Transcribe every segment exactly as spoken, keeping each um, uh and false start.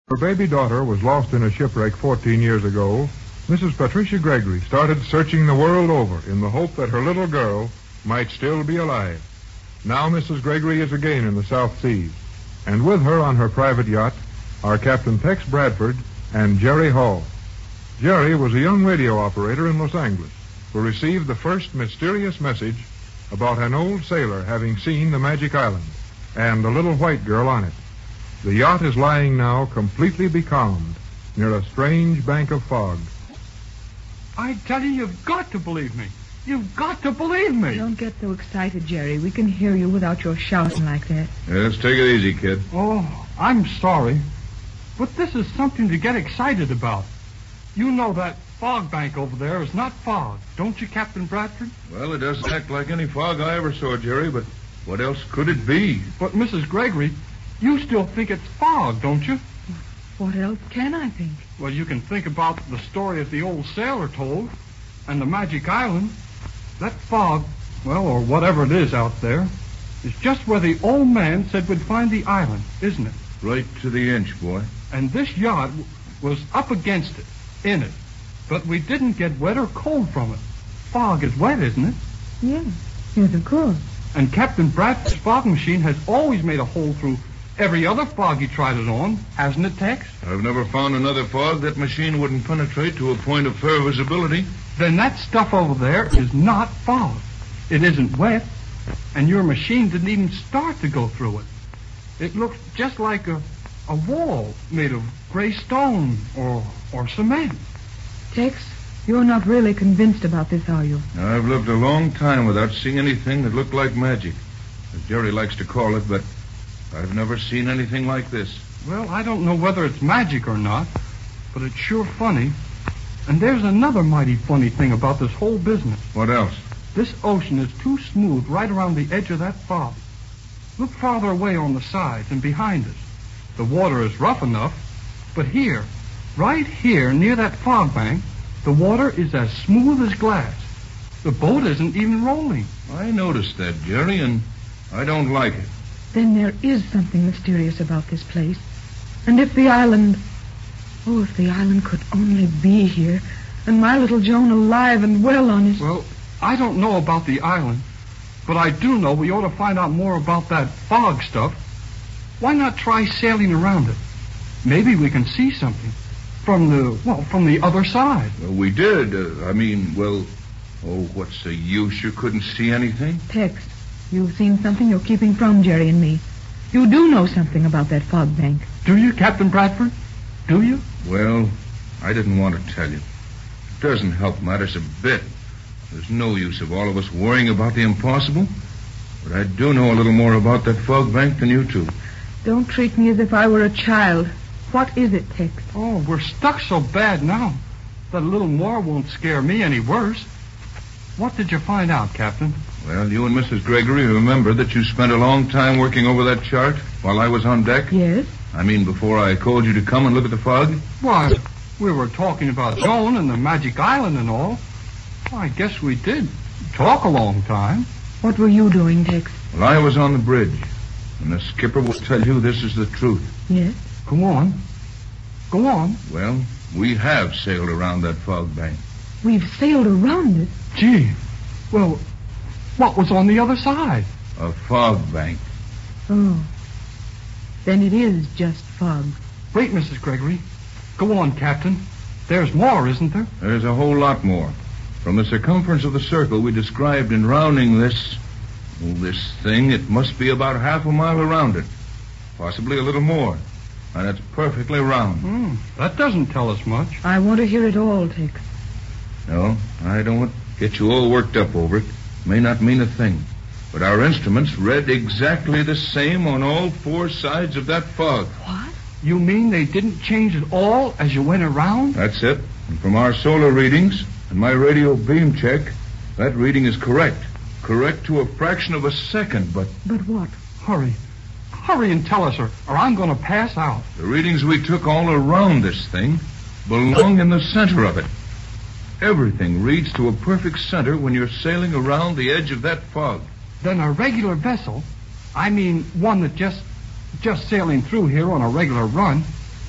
Her baby daughter was lost in a shipwreck fourteen years ago. Missus Patricia Gregory started searching the world over in the hope that her little girl might still be alive. Now Missus Gregory is again in the South Seas, and with her on her private yacht are Captain Tex Bradford and Jerry Hall. Jerry was a young radio operator in Los Angeles who received the first mysterious message about an old sailor having seen the Magic Island and a little white girl on it. The yacht is lying now completely becalmed near a strange bank of fog. I tell you, you've got to believe me. You've got to believe me. Don't get so excited, Jerry. We can hear you without your shouting like that. Yeah, let's take it easy, kid. Oh, I'm sorry. But this is something to get excited about. You know that fog bank over there is not fog, don't you, Captain Bradford? Well, it doesn't act like any fog I ever saw, Jerry, but what else could it be? But, Missus Gregory, you still think it's fog, don't you? What else can I think? Well, you can think about the story that the old sailor told and the Magic Island. That fog, well, or whatever it is out there, is just where the old man said we'd find the island, isn't it? Right to the inch, boy. And this yacht was up against it, in it. But we didn't get wet or cold from it. Fog is wet, isn't it? Yes, yes, of course. And Captain Bradford's fog machine has always made a hole through every other fog he tried it on, hasn't it, Tex? I've never found another fog that machine wouldn't penetrate to a point of fair visibility. Then that stuff over there is not fog. It isn't wet, and your machine didn't even start to go through it. It looks just like a, a wall made of gray stone or, or cement. Tex, you're not really convinced about this, are you? I've lived a long time without seeing anything that looked like magic, as Jerry likes to call it, but I've never seen anything like this. Well, I don't know whether it's magic or not, but it's sure funny. And there's another mighty funny thing about this whole business. What else? This ocean is too smooth right around the edge of that fog. Look farther away on the sides and behind us. The water is rough enough, but here, right here near that fog bank, the water is as smooth as glass. The boat isn't even rolling. I noticed that, Jerry, and I don't like it. Then there is something mysterious about this place. And if the island... Oh, if the island could only be here, and my little Joan alive and well on it. Well, I don't know about the island, but I do know we ought to find out more about that fog stuff. Why not try sailing around it? Maybe we can see something from the, well, from the other side. Well, we did. Uh, I mean, well, oh, what's the use? You couldn't see anything? Tex, you've seen something you're keeping from Jerry and me. You do know something about that fog bank. Do you, Captain Bradford? Do you? Well, I didn't want to tell you. It doesn't help matters a bit. There's no use of all of us worrying about the impossible. But I do know a little more about that fog bank than you two. Don't treat me as if I were a child. What is it, Tex? Oh, we're stuck so bad now that a little more won't scare me any worse. What did you find out, Captain? Well, you and Missus Gregory remember that you spent a long time working over that chart while I was on deck? Yes. I mean, before I called you to come and look at the fog? Why, we were talking about Joan and the Magic Island and all. Well, I guess we did talk a long time. What were you doing, Tex? Well, I was on the bridge, and the skipper will tell you this is the truth. Yes? Go on. Go on. Well, we have sailed around that fog bank. We've sailed around it? Gee, well, what was on the other side? A fog bank. Oh. Then it is just fog. Wait, Missus Gregory. Go on, Captain. There's more, isn't there? There's a whole lot more. From the circumference of the circle we described in rounding this... Well, this thing, it must be about half a mile around it. Possibly a little more. And it's perfectly round. Hmm, that doesn't tell us much. I want to hear it all, Tex. No, I don't want to get you all worked up over it. May not mean a thing. But our instruments read exactly the same on all four sides of that fog. What? You mean they didn't change at all as you went around? That's it. And from our solar readings and my radio beam check, that reading is correct. Correct to a fraction of a second, but... But what? Hurry. Hurry and tell us, or, or I'm going to pass out. The readings we took all around this thing belong in the center of it. Everything reads to a perfect center when you're sailing around the edge of that fog. Then a regular vessel, I mean one that just just sailing through here on a regular run,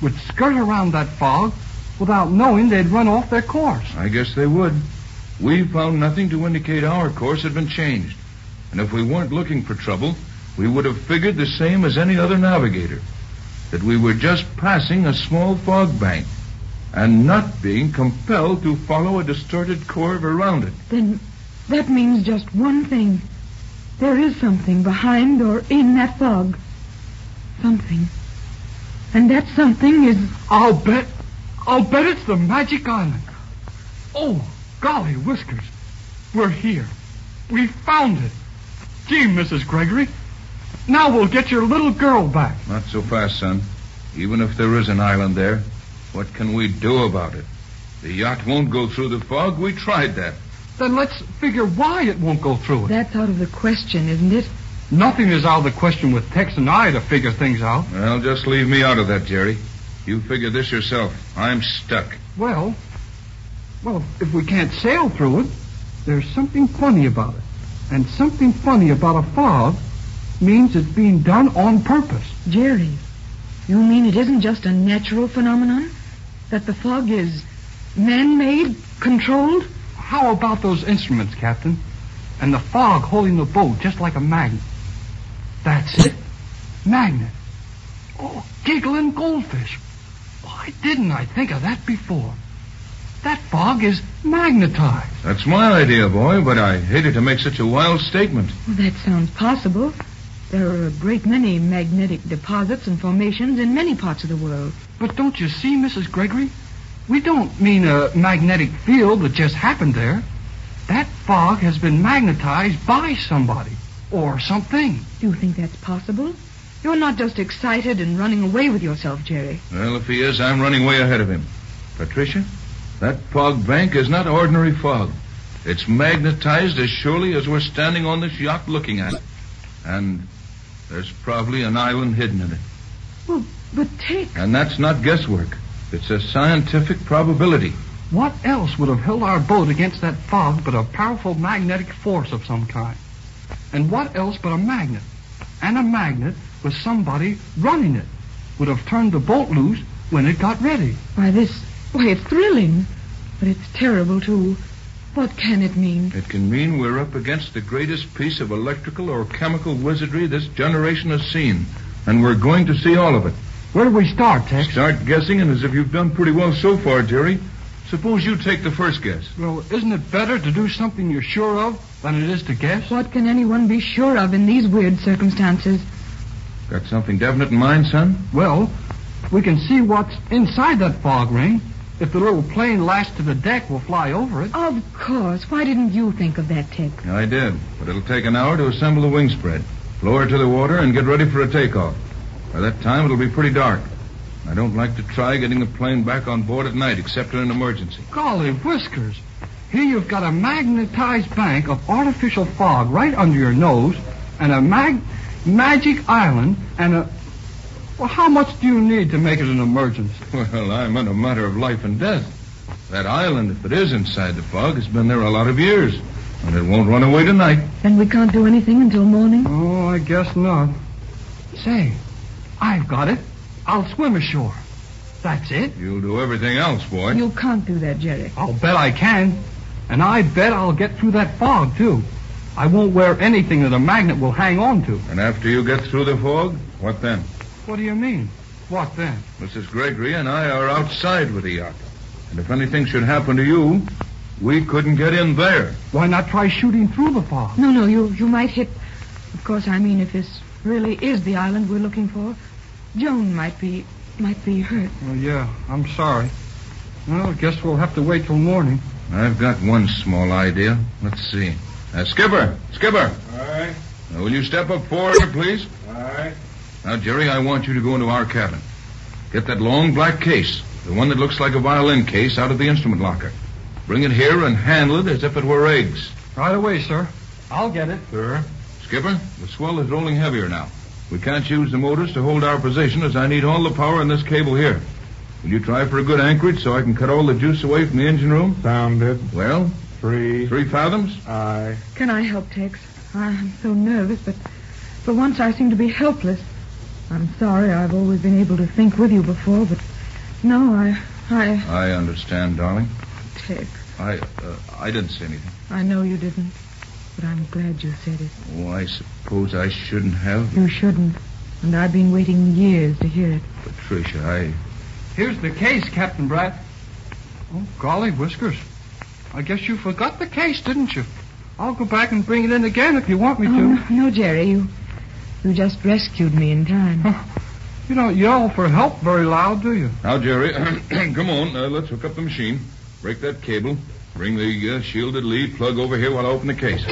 would skirt around that fog without knowing they'd run off their course. I guess they would. We found nothing to indicate our course had been changed. And if we weren't looking for trouble, we would have figured the same as any other navigator, that we were just passing a small fog bank and not being compelled to follow a distorted curve around it. Then that means just one thing. There is something behind or in that fog. Something. And that something is... I'll bet, I'll bet it's the Magic Island. Oh, golly whiskers. We're here. We found it. Gee, Missus Gregory. Now we'll get your little girl back. Not so fast, son. Even if there is an island there, what can we do about it? The yacht won't go through the fog. We tried that. Then let's figure why it won't go through it. That's out of the question, isn't it? Nothing is out of the question with Tex and I to figure things out. Well, just leave me out of that, Jerry. You figure this yourself. I'm stuck. Well, well, if we can't sail through it, there's something funny about it. And something funny about a fog means it's being done on purpose. Jerry, you mean it isn't just a natural phenomenon? That the fog is man-made, controlled? How about those instruments, Captain? And the fog holding the boat just like a magnet. That's it. Magnet. Oh, giggling goldfish. Why didn't I think of that before? That fog is magnetized. That's my idea, boy, but I hated to make such a wild statement. Well, that sounds possible. There are a great many magnetic deposits and formations in many parts of the world. But don't you see, Missus Gregory? We don't mean a magnetic field that just happened there. That fog has been magnetized by somebody or something. Do you think that's possible? You're not just excited and running away with yourself, Jerry. Well, if he is, I'm running way ahead of him. Patricia, that fog bank is not ordinary fog. It's magnetized as surely as we're standing on this yacht looking at it. And there's probably an island hidden in it. Well, but Tex... And that's not guesswork. It's a scientific probability. What else would have held our boat against that fog but a powerful magnetic force of some kind? And what else but a magnet? And a magnet with somebody running it would have turned the boat loose when it got ready. Why, this... Why, it's thrilling. But it's terrible, too. What can it mean? It can mean we're up against the greatest piece of electrical or chemical wizardry this generation has seen. And we're going to see all of it. Where do we start, Tex? Start guessing, and as if you've done pretty well so far, Jerry. Suppose you take the first guess. Well, isn't it better to do something you're sure of than it is to guess? What can anyone be sure of in these weird circumstances? Got something definite in mind, son? Well, we can see what's inside that fog ring. If the little plane lashed to the deck, we'll fly over it. Of course. Why didn't you think of that, Tex? I did, but it'll take an hour to assemble the wing spread, lower it to the water, and get ready for a takeoff. By that time, it'll be pretty dark. I don't like to try getting the plane back on board at night, except in an emergency. Golly whiskers. Here you've got a magnetized bank of artificial fog right under your nose, and a mag... magic island, and a... Well, how much do you need to make it an emergency? Well, I'm in a matter of life and death. That island, if it is inside the fog, has been there a lot of years, and it won't run away tonight. Then we can't do anything until morning? Oh, I guess not. Say, I've got it. I'll swim ashore. That's it. You'll do everything else, boy. You can't do that, Jerry. I'll bet I can. And I bet I'll get through that fog, too. I won't wear anything that a magnet will hang on to. And after you get through the fog, what then? What do you mean? What then? Missus Gregory and I are outside with the yacht. And if anything should happen to you, we couldn't get in there. Why not try shooting through the fog? No, no, you, you might hit... Of course, I mean, if this really is the island we're looking for, Joan might be... might be hurt. Oh, yeah, I'm sorry. Well, I guess we'll have to wait till morning. I've got one small idea. Let's see. Uh, Skipper! Skipper! All right. Now, will you step up forward, please? All right. Now, Jerry, I want you to go into our cabin. Get that long black case, the one that looks like a violin case, out of the instrument locker. Bring it here and handle it as if it were eggs. Right away, sir. I'll get it. Sir? Skipper, the swell is rolling heavier now. We can't use the motors to hold our position, as I need all the power in this cable here. Will you try for a good anchorage so I can cut all the juice away from the engine room? Sounded. Well, Three. three fathoms? Aye. Can I help, Tex? I'm so nervous, but for once I seem to be helpless. I'm sorry I've always been able to think with you before, but No, I... I... I understand, darling. Tex, I, uh, I didn't say anything. I know you didn't, but I'm glad you said it. Oh, I suppose I shouldn't have. You shouldn't, and I've been waiting years to hear it. Patricia, I... Here's the case, Captain Brad. Oh, golly whiskers. I guess you forgot the case, didn't you? I'll go back and bring it in again if you want me Oh, to. no, no, Jerry, you... You just rescued me in time. You don't yell for help very loud, do you? Now, Jerry, come on. Uh, let's hook up the machine. Break that cable. Bring the uh, shielded lead plug over here while I open the case.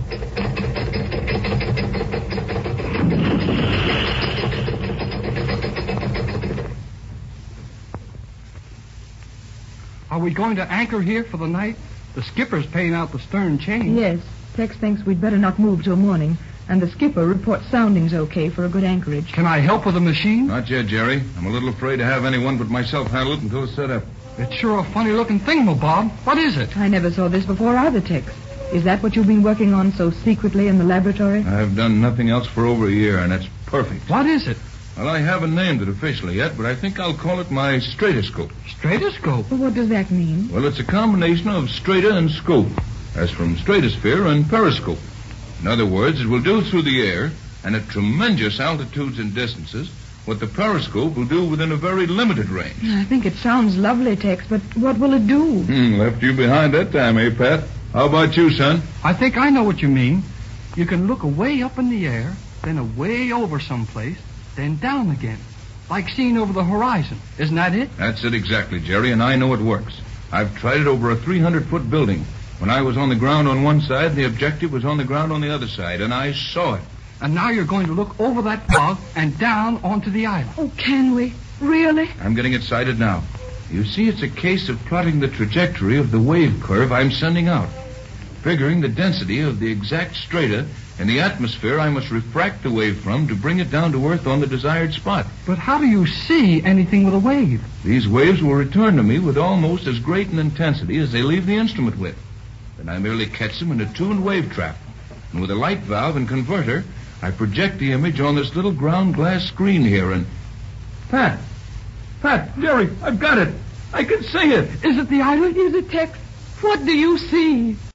Are we going to anchor here for the night? The skipper's paying out the stern chain. Yes, Tex thinks we'd better not move till morning, and the skipper reports soundings okay for a good anchorage. Can I help with the machine? Not yet, Jerry. I'm a little afraid to have anyone but myself handle it until it's set up. It's sure a funny-looking thingamabob. What is it? I never saw this before either, Tex. Is that what you've been working on so secretly in the laboratory? I've done nothing else for over a year, and it's perfect. What is it? Well, I haven't named it officially yet, but I think I'll call it my stratoscope. Stratoscope? Well, what does that mean? Well, it's a combination of strata and scope, as from stratosphere and periscope. In other words, it will do through the air, and at tremendous altitudes and distances, what the periscope will do within a very limited range. I think it sounds lovely, Tex, but what will it do? Hmm, left you behind that time, eh, Pat? How about you, son? I think I know what you mean. You can look away up in the air, then away over someplace, then down again, like seeing over the horizon. Isn't that it? That's it exactly, Jerry, and I know it works. I've tried it over a three hundred foot building. When I was on the ground on one side, the objective was on the ground on the other side, and I saw it. And now you're going to look over that fog and down onto the island. Oh, can we? Really? I'm getting excited now. You see, it's a case of plotting the trajectory of the wave curve I'm sending out. Figuring the density of the exact strata in the atmosphere I must refract the wave from to bring it down to Earth on the desired spot. But how do you see anything with a wave? These waves will return to me with almost as great an intensity as they leave the instrument with. Then I merely catch them in a tuned wave trap. And with a light valve and converter, I project the image on this little ground glass screen here and... Pat! Pat! Jerry! I've got it! I can see it! Is it the island? Is it, Tex? What do you see?